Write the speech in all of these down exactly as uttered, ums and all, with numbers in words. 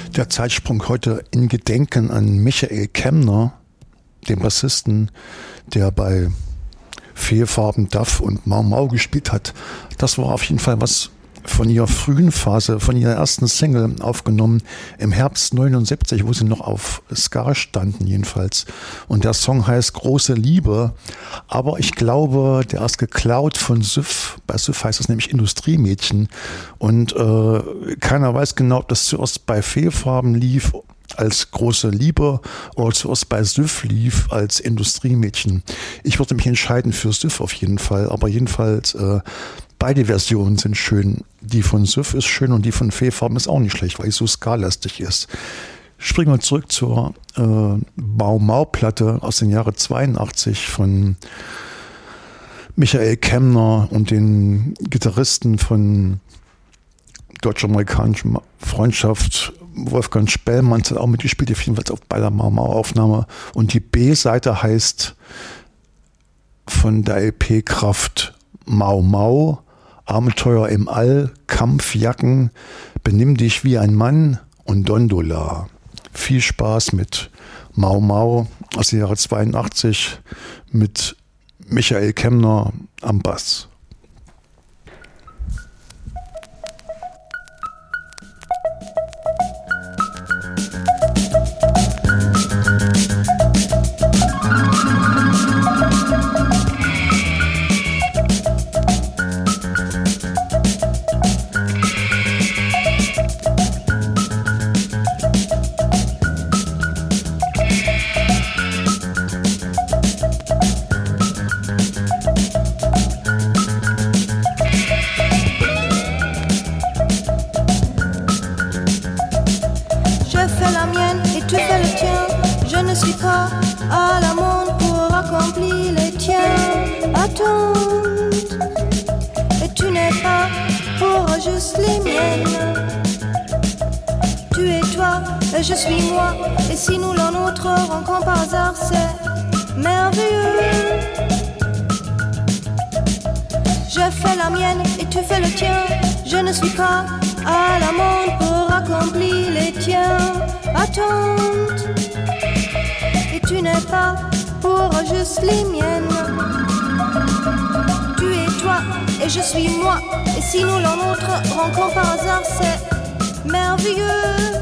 Der Zeitsprung heute in Gedenken an Michael Kemmner, den Bassisten, der bei Fehlfarben, Duff und Mau Mau gespielt hat. Das war auf jeden Fall was von ihrer frühen Phase, von ihrer ersten Single aufgenommen im Herbst neunundsiebzig, wo sie noch auf Ska standen jedenfalls. Und der Song heißt Große Liebe, aber ich glaube, der ist geklaut von Süff. Bei Süff heißt es nämlich Industriemädchen und äh, keiner weiß genau, ob das zuerst bei Fehlfarben lief als Große Liebe oder zuerst bei Süff lief als Industriemädchen. Ich würde mich entscheiden für Süff auf jeden Fall, aber jedenfalls äh, beide Versionen sind schön. Die von Süff ist schön und die von Fehlfarben ist auch nicht schlecht, weil sie so skalastig ist. Springen wir zurück zur äh, Mau Mau Platte aus dem Jahre zweiundachtzig von Michael Kemmner und den Gitarristen von Deutsch-Amerikanischer Freundschaft. Wolfgang Spellmann hat auch mitgespielt, jedenfalls auf bei der Mau Mau Aufnahme. Und die B-Seite heißt von der L P Kraft Mau Mau, Abenteuer im All, Kampfjacken, Benimm dich wie ein Mann und Dondola. Viel Spaß mit Mau Mau aus dem Jahre zweiundachtzig mit Michael Kemmner am Bass. Je suis moi, et si nous l'un autre rencontre par hasard, c'est merveilleux. Je fais la mienne et tu fais le tien. Je ne suis pas à la mode pour accomplir les tiens. Attente, et tu n'es pas pour juste les miennes. Tu es toi et je suis moi, et si nous l'un autre rencontre par hasard, c'est merveilleux.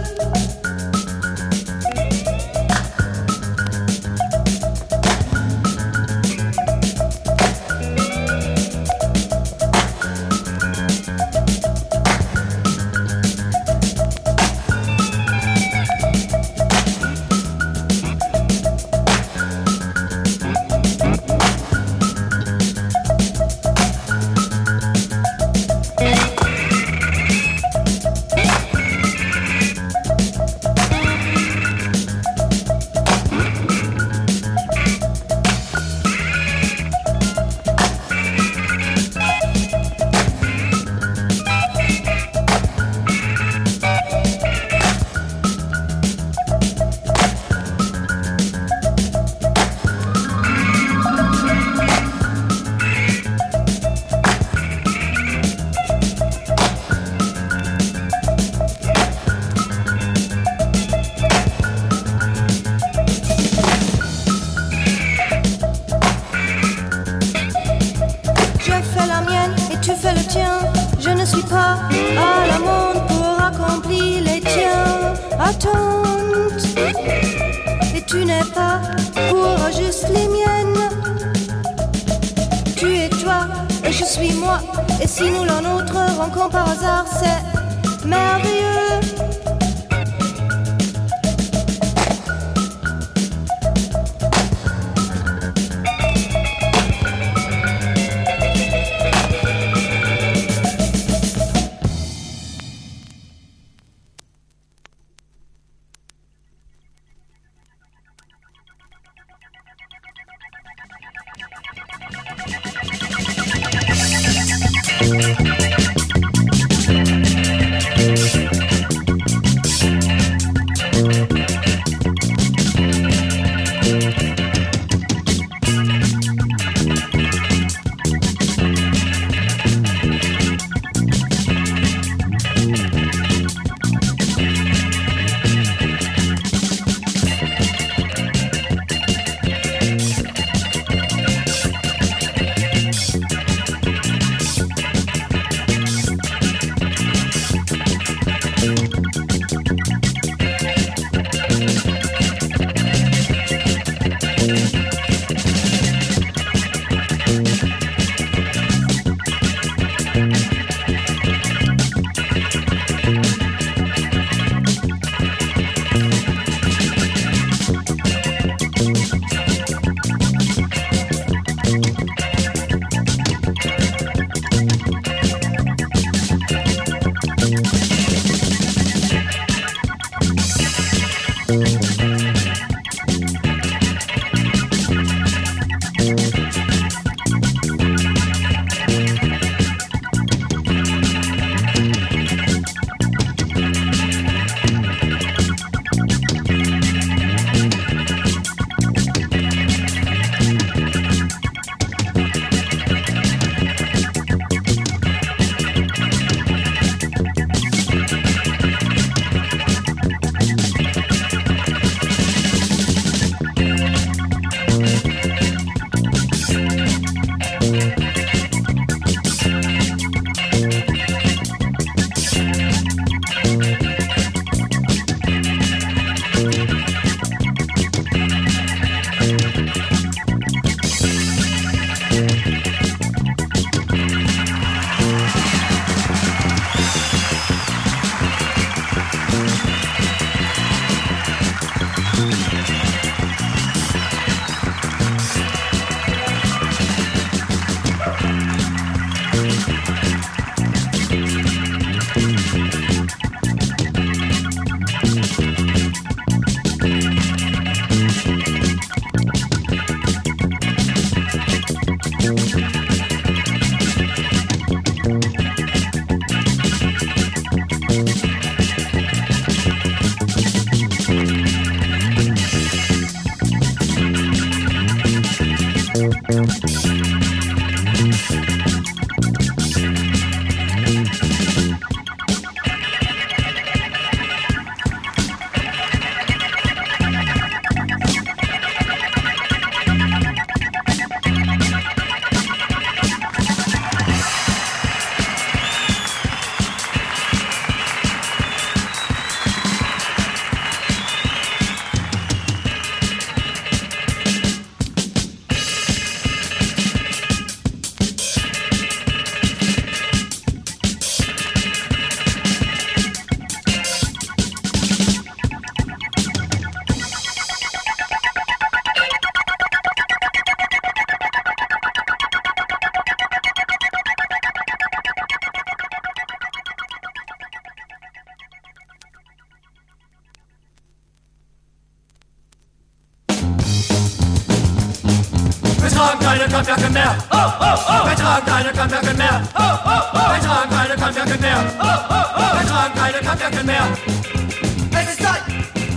keine Kampfjacke mehr. Oh, oh, oh. Wir tragen keine Kampfjacke mehr. Oh, oh, oh. Wir tragen keine Kampfjacke mehr. Oh, oh, oh. Wir tragen keine Kampfjacke mehr. Es ist Zeit.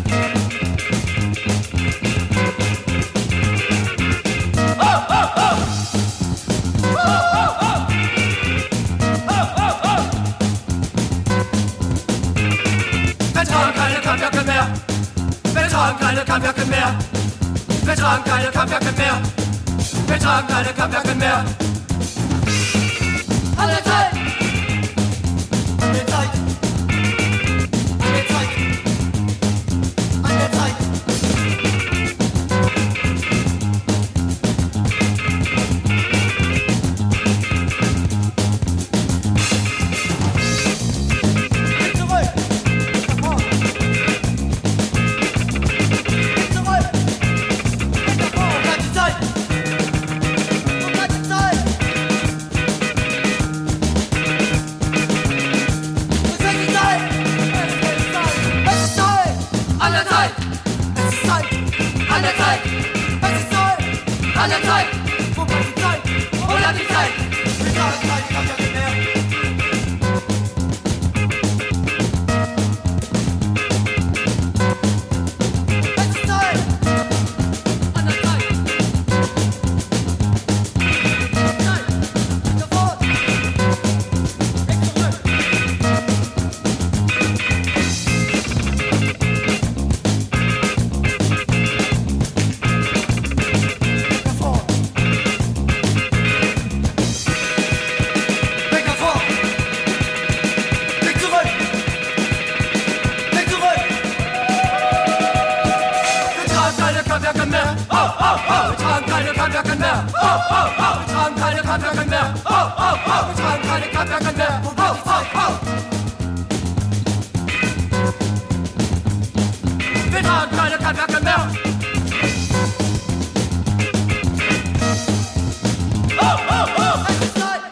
Oh, oh, oh. Oh, oh, oh. Oh, oh, oh. Wir tragen keine Kampfjacke mehr. Wir tragen keine Kampfjacke mehr. Wir tragen keine Kampfjacke mehr. Wir tragen keine Kampfjacke mehr. An der Zeit! An der Zeit! An der Zeit! An der Zeit! Geht zurück! Nach vorne! Geht zurück! Geht nach vorne! Und bleibt die Zeit! Und bleibt die Zeit! Es wird die Zeit! Es ist Zeit! An der Zeit! Es ist Zeit! An der Zeit! Es ist Zeit! An der Zeit! Wo bleibt die Zeit? Wo bleibt die Zeit? Wir tragen keine Kampfjacke mehr. Es ist Zeit! An der Zeit! Zeit! Sofort! Weg zurück! Nach vorn! Weg nach vorn! Weg zurück! Weg zurück! Wir tragen keine Kampfjacke mehr. Oh, oh, oh. Wir tragen keine Kampfjacke mehr. Oh, oh, oh. Wir tragen keine Kampfjacke mehr. Oh, oh, oh. Wir tragen keine Kampfjacke mehr. Oh, oh, oh. Wir tragen keine Kampfjacke mehr. Oh, oh, oh. Es ist Zeit.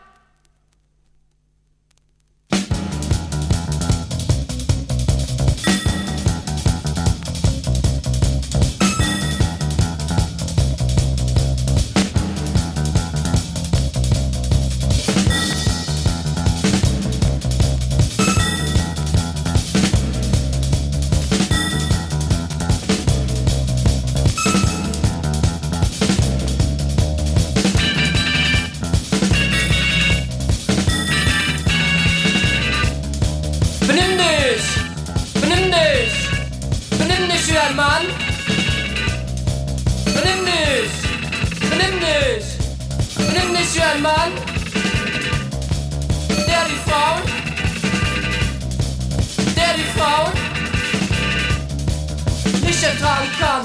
Benimm dich! Benimm dich! Benimm dich wie ein Mann! Benimm dich! Benimm dich! Benimm dich wie ein Mann! Der die Frauen, der die Frauen nicht ertragen kann.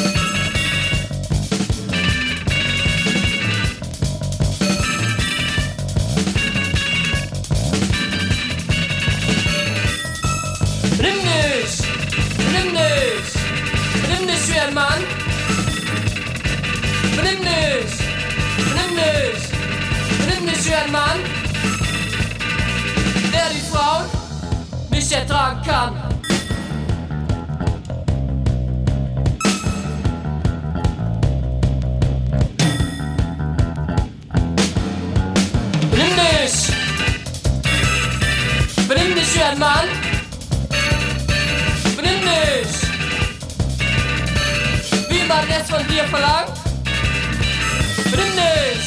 Benimm dich! Benimm dich! Benimm dich wie ein Mann! Benimm dich! Benimm dich! Benimm dich wie ein Mann! Der die Frauen nicht ertragen kann. Benimm dich! Benimm dich wie ein Mann! Benimm dich! Wie man es von dir verlangt! Benimm dich!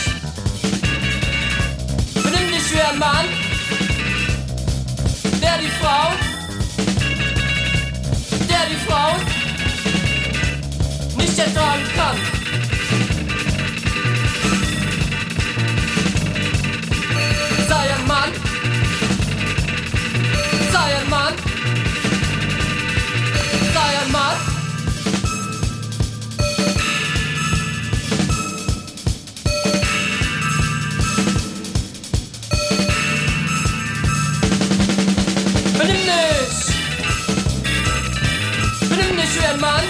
Benimm dich wie ein Mann! Der die Frau, der die Frau nicht ertragen kann. Sei ein Mann, sei ein Mann, sei ein Mann. Benimm dich! Benimm dich wie ein Mann!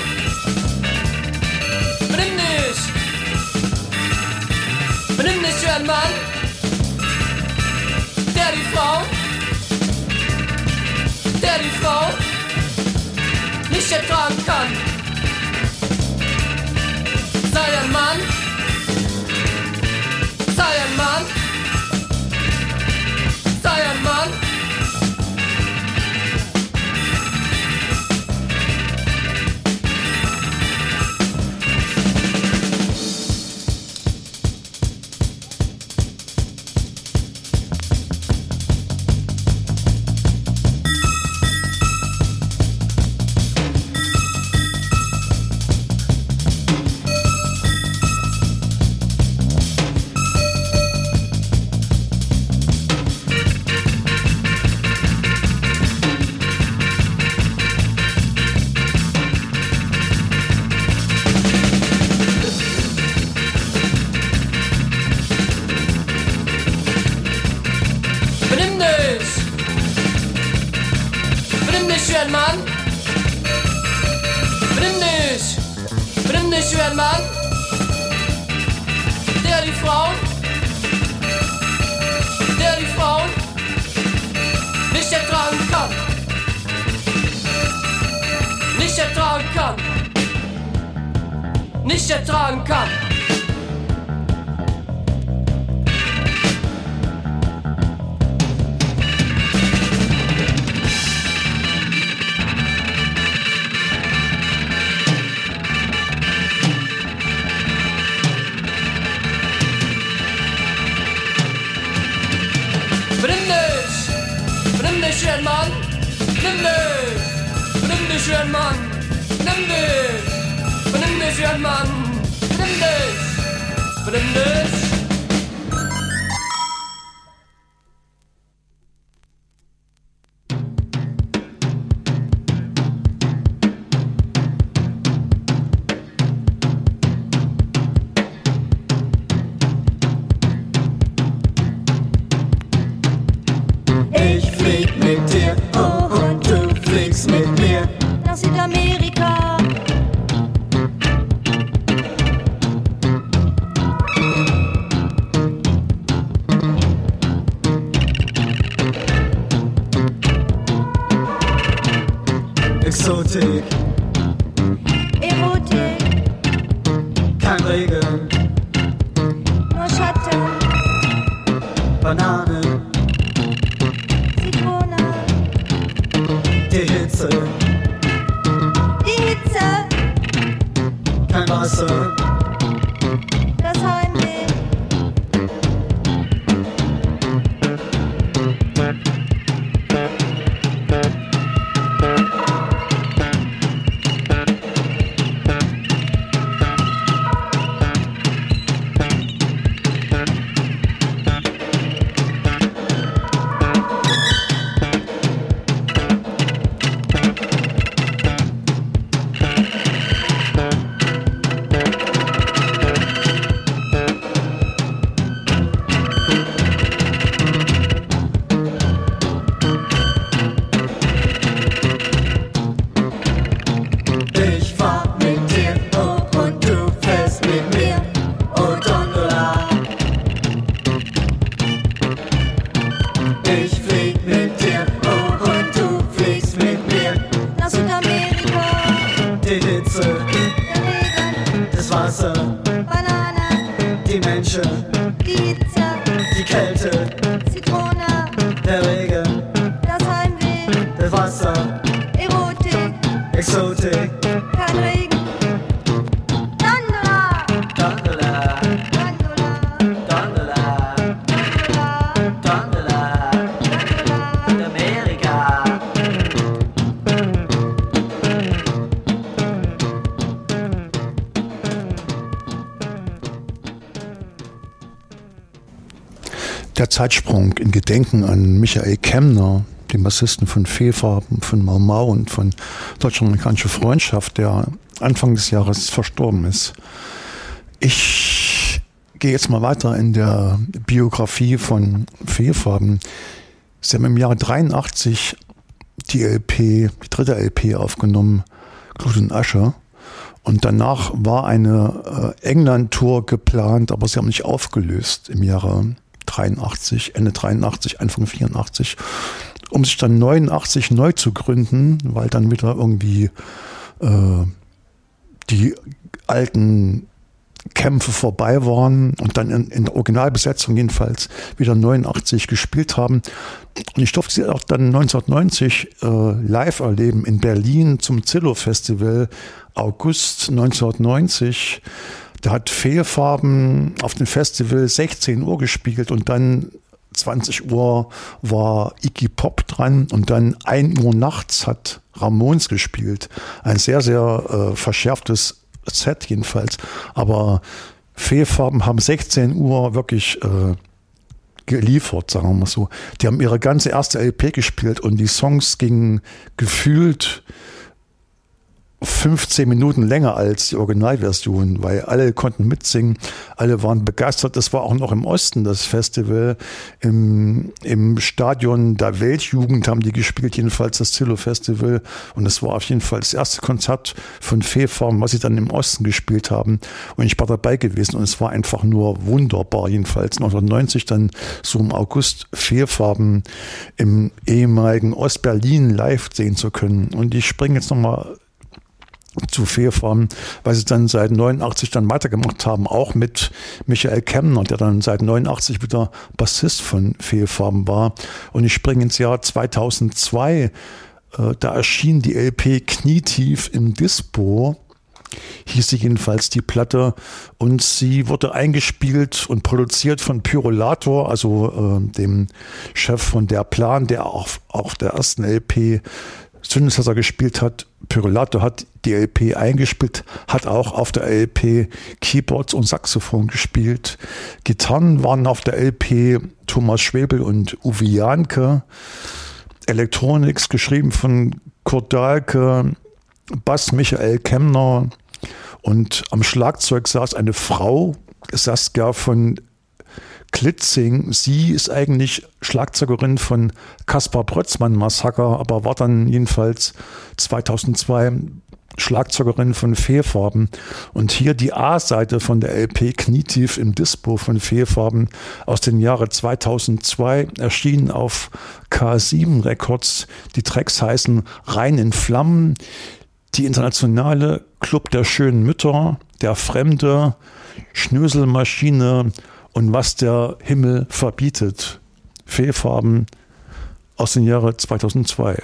Benimm dich! Benimm dich wie ein Mann! Der die Frau, der die Frau nicht ertragen kann. Sei ein Mann! schön, Mann. Benimm dich. Benimm dich schön, Mann. Der die Frauen. Der die Frauen nicht ertragen kann. Nicht ertragen kann. Nicht ertragen kann. Schön, Mann, nimm dich, benimm dich, schön, Mann, nimm dich, benimm dich, schön, Mann, nimm dich, benimm dich. Südamerika. Exotik, Erotik, kein Regen, nur Schatten, Banane, Zitrone, die Hitze, die Hitze, kein Wasser, das Heimweh. Der Zeitsprung in Gedenken an Michael Kemmner, den Bassisten von Fehlfarben, von Mau Mau und von Deutsch-Amerikanische Freundschaft, der Anfang des Jahres verstorben ist. Ich gehe jetzt mal weiter in der Biografie von Fehlfarben. Sie haben im Jahre dreiundachtzig die L P, die dritte L P aufgenommen, Glut und Asche. Und danach war eine äh, England-Tour geplant, aber sie haben nicht aufgelöst im Jahre dreiundachtzig, Ende dreiundachtzig, Anfang vierundachtzig, um sich dann neunundachtzig neu zu gründen, weil dann wieder irgendwie äh, die alten Kämpfe vorbei waren und dann in, in der Originalbesetzung jedenfalls wieder neunundachtzig gespielt haben. Und ich durfte sie auch dann neunzehnhundertneunzig äh, live erleben in Berlin zum Zillow-Festival, August neunzehnhundertneunzig. Da hat Fehlfarben auf dem Festival sechzehn Uhr gespielt und dann zwanzig Uhr war Iggy Pop dran und dann ein Uhr nachts hat Ramones gespielt. Ein sehr, sehr äh, verschärftes Set jedenfalls. Aber Fehlfarben haben sechzehn Uhr wirklich äh, geliefert, sagen wir mal so. Die haben ihre ganze erste L P gespielt und die Songs gingen gefühlt fünfzehn Minuten länger als die Originalversion, weil alle konnten mitsingen, alle waren begeistert. Das war auch noch im Osten, das Festival. Im, im Stadion der Weltjugend haben die gespielt, jedenfalls das Zillow-Festival. Und das war auf jeden Fall das erste Konzert von Fehlfarben, was sie dann im Osten gespielt haben. Und ich war dabei gewesen und es war einfach nur wunderbar, jedenfalls neunzehnhundertneunzig dann so im August Fehlfarben im ehemaligen Ostberlin live sehen zu können. Und ich springe jetzt nochmal zu Fehlfarben, weil sie dann seit neunundachtzig dann weitergemacht haben, auch mit Michael Kemmner, der dann seit neunundachtzig wieder Bassist von Fehlfarben war. Und ich springe ins Jahr zweitausendzwei, äh, da erschien die L P Knietief im Dispo, hieß sie jedenfalls die Platte, und sie wurde eingespielt und produziert von Pyrolator, also äh, dem Chef von Der Plan, der auch auf der ersten L P Synthesizer gespielt hat. Pyrolator hat die L P eingespielt, hat auch auf der L P Keyboards und Saxophon gespielt. Gitarren waren auf der L P Thomas Schwebel und Uwe Janke. Elektronik geschrieben von Kurt Dahlke, Bass Michael Kemmner und am Schlagzeug saß eine Frau, Saskia von Klitzing. Sie ist eigentlich Schlagzeugerin von Kaspar Brötzmann Massaker, aber war dann jedenfalls zweitausendzwei Schlagzeugerin von Fehlfarben. Und hier die A-Seite von der L P Knietief im Dispo von Fehlfarben aus dem Jahre zweitausendzwei, erschienen auf K sieben Records. Die Tracks heißen Rein in Flammen, Die Internationale, Club der schönen Mütter, Der Fremde, Schnöselmaschine und Was der Himmel verbietet. Fehlfarben aus dem Jahre zweitausendzwei.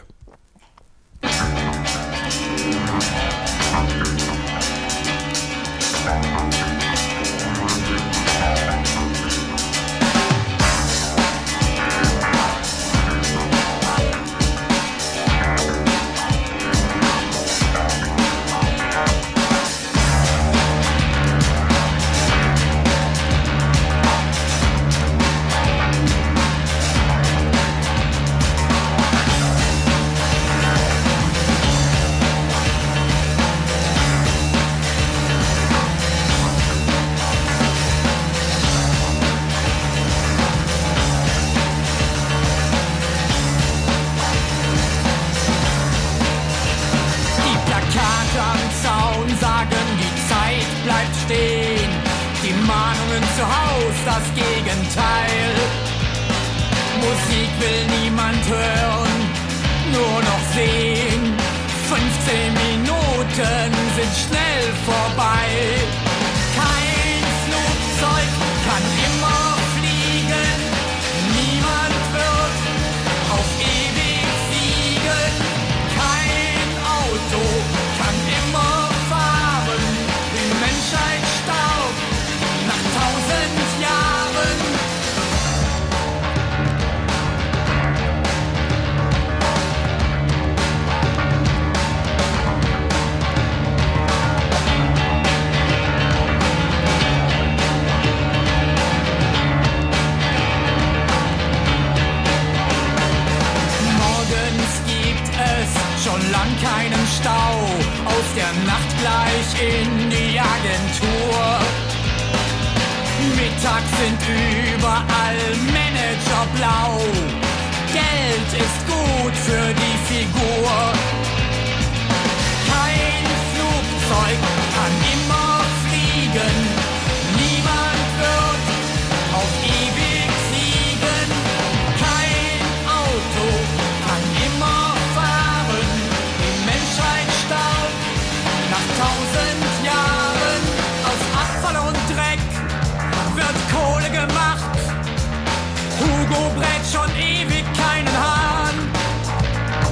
Hugo brät schon ewig keinen Hahn.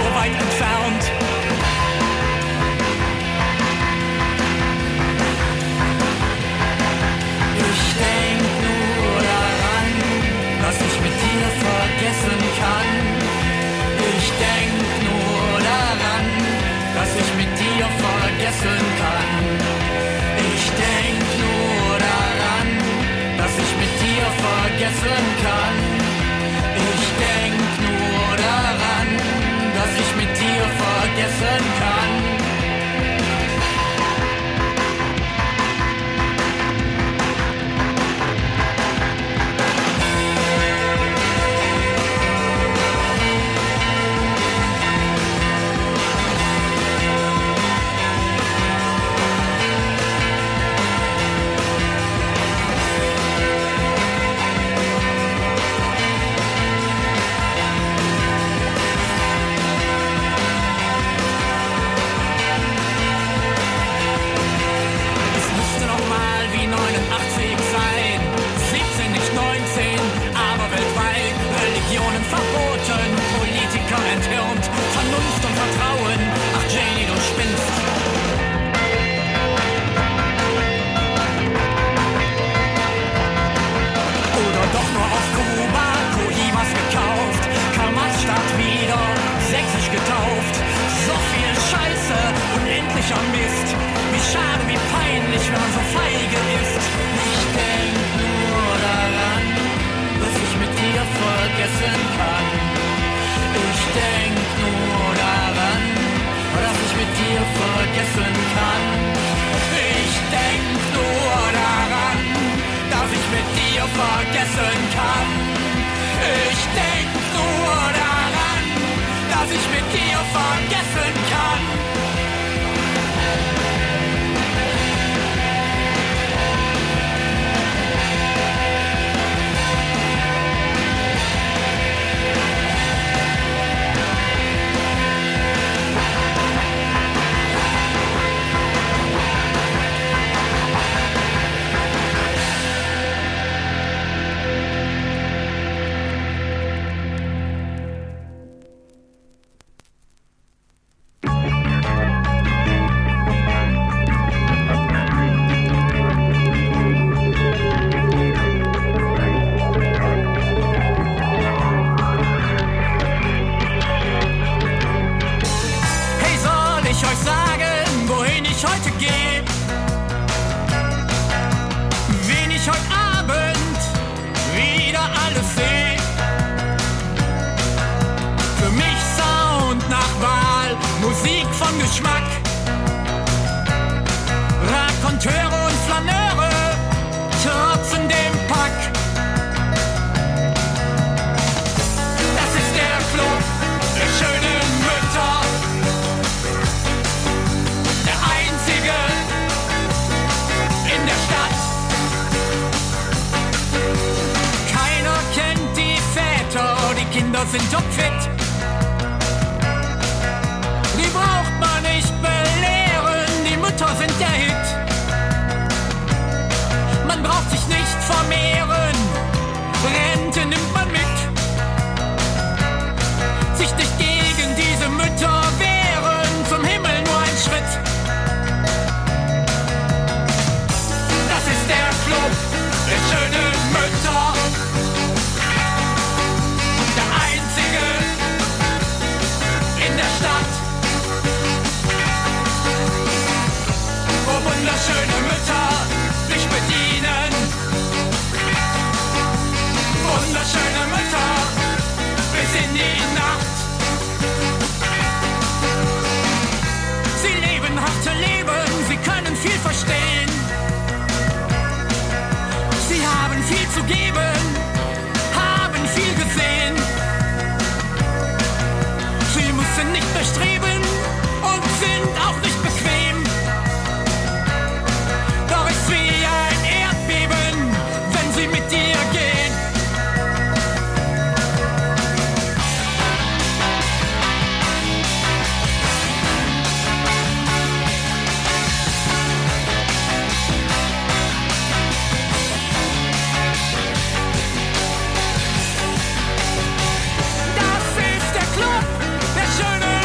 so weit entfernt. Ich denk nur daran, was ich mit dir vergessen kann. Ich denk nur daran, dass ich mit dir vergessen kann. Ich denk nur daran, dass ich mit dir vergessen kann. Ich denk nur daran, dass ich mit dir vergessen kann. Enthirnt, Vernunft und Vertrauen, ach Janie, du spinnst. Oder doch nur auf Kuba, Kojimas gekauft, Karl Marx Stadt wieder, sächsisch getauft. So viel Scheiße, unendlicher Mist, wie schade, wie peinlich, wenn man so feige ist. Ich denk nur daran, was ich mit dir vergessen kann. Ich denk nur daran, dass ich mit dir vergessen kann. Ich denk nur daran, dass ich mit dir vergessen kann. Ich denk nur daran, dass ich mit dir vergessen kann. Sind topfit. Die braucht man nicht belehren, die Mütter sind der Hit. Man braucht sich nicht vermehren, Rente nimmt man mit. Sich nicht gegen diese Mütter wehren, zum Himmel nur ein Schritt. Das ist der Club der schönen Mütter. In der Stadt, wo wunderschöne Mütter dich bedienen. Wunderschöne Mütter bis in die Nacht. Sie leben harte Leben, sie können viel verstehen. Sie haben viel zu geben, haben viel gesehen. Sie müssen nicht bestreben und sind auch nicht bequem. Doch ist wie ein Erdbeben, wenn sie mit dir gehen. Das ist der Club der schönen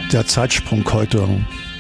Der Zeitsprung heute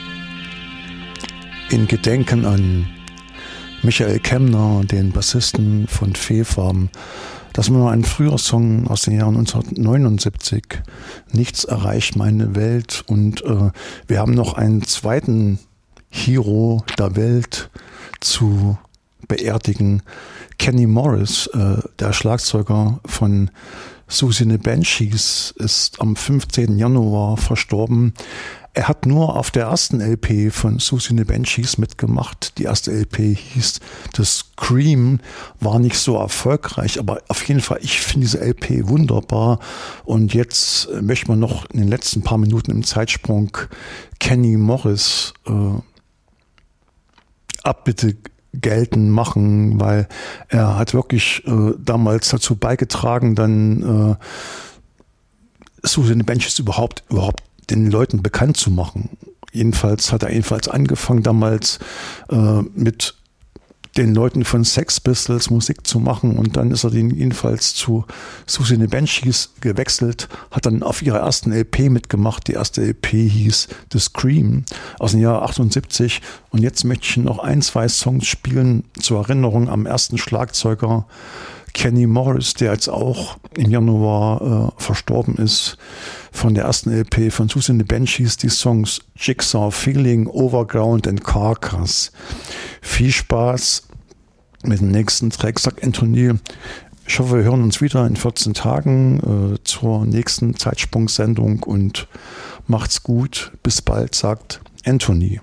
in Gedenken an Michael Kemmner, den Bassisten von Fehlfarben. Das war ein früher Song aus den Jahren neunzehnhundertneunundsiebzig. Nichts erreicht meine Welt. Und äh, wir haben noch einen zweiten Hero der Welt zu beerdigen. Kenny Morris, äh, der Schlagzeuger von Siouxsie and the Banshees, ist am fünfzehnten Januar verstorben. Er hat nur auf der ersten L P von Siouxsie and the Banshees mitgemacht. Die erste L P hieß The Scream, war nicht so erfolgreich, aber auf jeden Fall, ich finde diese L P wunderbar. Und jetzt möchte man noch in den letzten paar Minuten im Zeitsprung Kenny Morris äh, Abbitte geltend machen, weil er hat wirklich äh, damals dazu beigetragen, dann äh, Siouxsie and the Banshees überhaupt, überhaupt den Leuten bekannt zu machen. Jedenfalls hat er jedenfalls angefangen, damals äh, mit den Leuten von Sex Pistols Musik zu machen, und dann ist er den jedenfalls zu Siouxsie and the Banshees gewechselt, hat dann auf ihrer ersten L P mitgemacht. Die erste L P hieß The Scream aus dem Jahr achtundsiebzig, und jetzt möchte ich noch ein, zwei Songs spielen zur Erinnerung am ersten Schlagzeuger Kenny Morris, der jetzt auch im Januar äh, verstorben ist. Von der ersten L P von Siouxsie and the Banshees die Songs Jigsaw, Feeling, Overground und Carcass. Viel Spaß mit dem nächsten Track, sagt Anthony. Ich hoffe, wir hören uns wieder in vierzehn Tagen äh, zur nächsten Zeitsprungsendung, und macht's gut. Bis bald, sagt Anthony.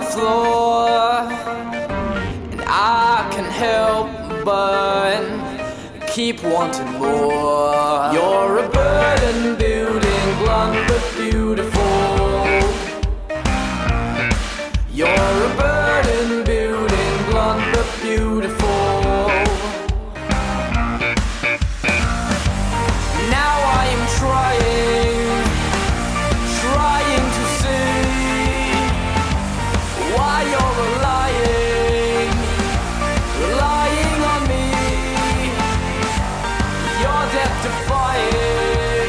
floor, and I can help but keep wanting more.